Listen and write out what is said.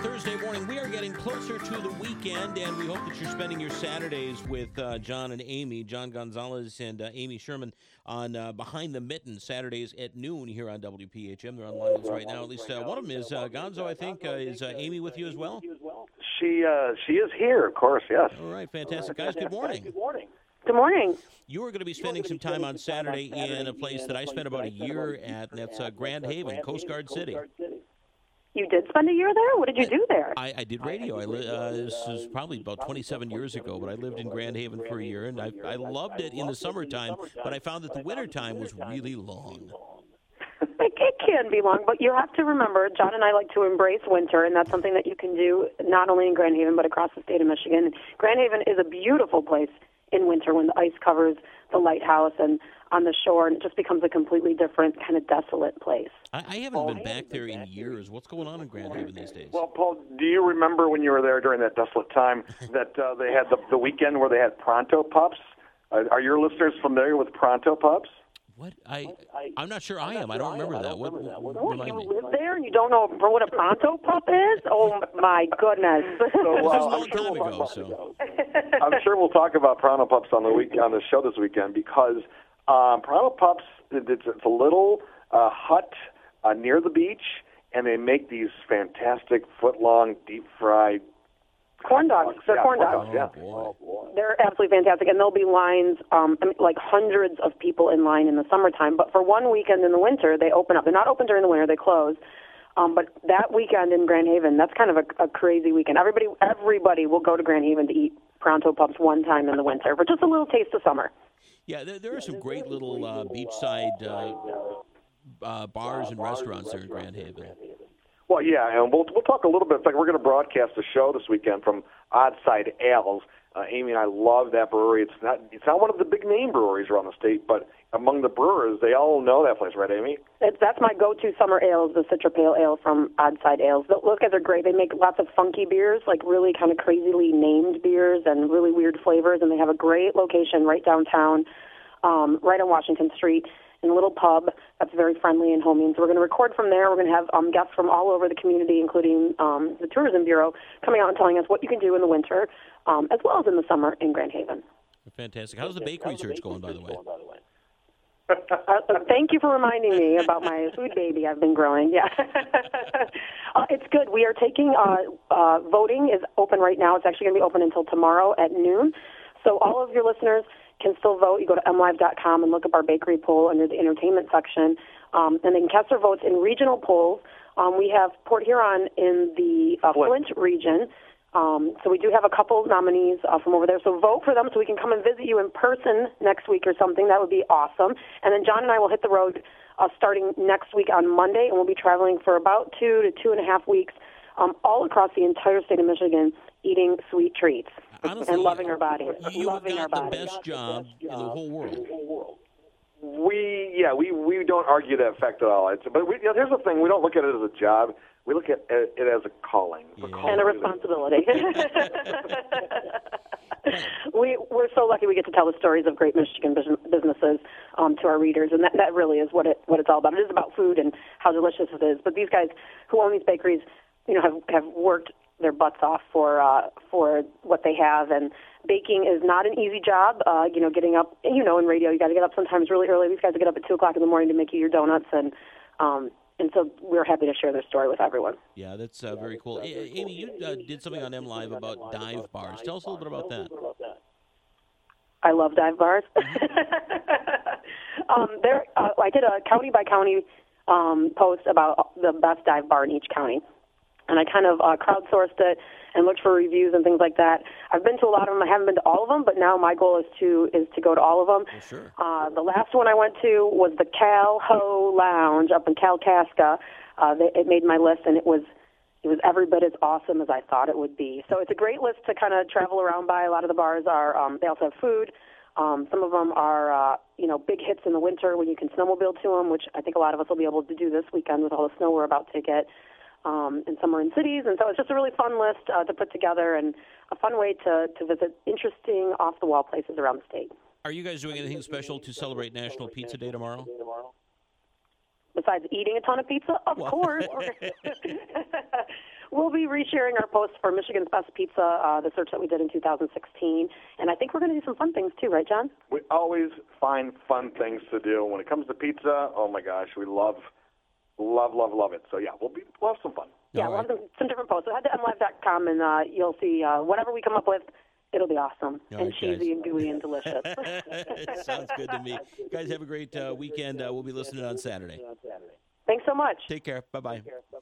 Thursday morning. We are getting closer to the weekend, and we hope that you're spending your Saturdays with John and Amy, John Gonzalez and Amy Sherman on Behind the Mitten, Saturdays at noon here on WPHM. They're online with us right now. At least one of them is Gonzo, I think. Is Amy with you as well? She is here, of course, yes. All right, fantastic. Guys, good morning. Good morning. You are going to be spending some time on Saturday in a place that I spent about a year at, and that's Grand Haven, Coast Guard City. You did spend a year there? What did you do there? I did radio. This was probably about 27 years ago, but I lived in Grand Haven for a year, and I loved it in the summertime, but I found that the wintertime was really long. It can be long, but you have to remember, John and I like to embrace winter, and that's something that you can do not only in Grand Haven but across the state of Michigan. Grand Haven is a beautiful place in winter when the ice covers the lighthouse and on the shore, and it just becomes a completely different kind of desolate place. I haven't been back there in years. What's going on in Grand Haven these days? Well, Paul, do you remember when you were there during that desolate time that they had the weekend where they had Pronto Pups? Are your listeners familiar with Pronto Pups? What? I'm not sure I am. I don't remember that. What you live there and you don't know what a Pronto Pup is? Oh, my goodness. So, this was a long time ago, so. I'm sure we'll talk about Pronto Pups on the show this weekend because Pronto Pups, it's a little hut near the beach, and they make these fantastic foot-long, deep-fried corn dogs. They're corn dogs. Yeah. Oh, boy. They're absolutely fantastic, and there'll be lines, like hundreds of people in line in the summertime. But for one weekend in the winter, they open up. They're not open during the winter; they close. But that weekend in Grand Haven, that's kind of a crazy weekend. Everybody will go to Grand Haven to eat Pronto Pups one time in the winter for just a little taste of summer. Yeah, there are some great little beachside bars and restaurants there in Grand Haven. Well, yeah, and we'll talk a little bit. In fact, we're going to broadcast a show this weekend from Oddside Ales. Amy and I love that brewery. It's not one of the big name breweries around the state, but among the brewers, they all know that place, right, Amy? That's my go-to summer ale, the Citra Pale Ale from Oddside Ales. Those guys are great. They make lots of funky beers, like really kind of crazily named beers and really weird flavors, and they have a great location right downtown, right on Washington Street, in a little pub that's very friendly and homey. And so we're going to record from there. We're going to have guests from all over the community, including the Tourism Bureau, coming out and telling us what you can do in the winter, as well as in the summer in Grand Haven. Fantastic. How's the bakery search going, by the way? Thank you for reminding me about my food baby I've been growing. Yeah, it's good. We are taking voting is open right now. It's actually going to be open until tomorrow at noon. So all of your listeners can still vote. You go to mlive.com and look up our bakery poll under the entertainment section, and they can cast their votes in regional polls. We have Port Huron in the Flint region. So we do have a couple nominees from over there. So vote for them so we can come and visit you in person next week or something. That would be awesome. And then John and I will hit the road starting next week on Monday, and we'll be traveling for about 2 to 2.5 weeks all across the entire state of Michigan eating sweet treats. Honestly, and loving our bodies. You have got the best job in the whole world. We don't argue that fact at all. But here's the thing: we don't look at it as a job. We look at it as a calling. And a responsibility. We're so lucky we get to tell the stories of great Michigan businesses to our readers, and that really is what it's all about. It is about food and how delicious it is. But these guys who own these bakeries, have worked their butts off for what they have, and baking is not an easy job. Getting up, in radio, you got to get up sometimes really early. These guys get up at 2:00 in the morning to make you your donuts, and so we're happy to share their story with everyone. Yeah, that's very cool. Amy, you did something on M Live about dive bars. Tell us a little bit about that. I love dive bars. I did a county by county post about the best dive bar in each county. And I kind of crowdsourced it and looked for reviews and things like that. I've been to a lot of them. I haven't been to all of them, but now my goal is to go to all of them. Well, sure. The last one I went to was the Cal Ho Lounge up in Kalkaska. It made my list, and it was every bit as awesome as I thought it would be. So it's a great list to kind of travel around by. A lot of the bars are they also have food. Some of them are big hits in the winter when you can snowmobile to them, which I think a lot of us will be able to do this weekend with all the snow we're about to get. And some are in cities, and so it's just a really fun list to put together and a fun way to visit interesting off-the-wall places around the state. Are you guys doing anything special to celebrate National Pizza Day tomorrow? Besides eating a ton of pizza? Of course. we'll be resharing our post for Michigan's Best Pizza, the search that we did in 2016. And I think we're going to do some fun things, too, right, John? We always find fun things to do. When it comes to pizza, oh, my gosh, we love it. So, yeah, we'll have some fun. Yeah, we'll have some different posts. So head to mlive.com, and you'll see whatever we come up with. It'll be awesome and cheesy and gooey and delicious. Sounds good to me. Guys, have a great weekend. We'll be listening on Saturday. Thanks so much. Take care. Bye-bye.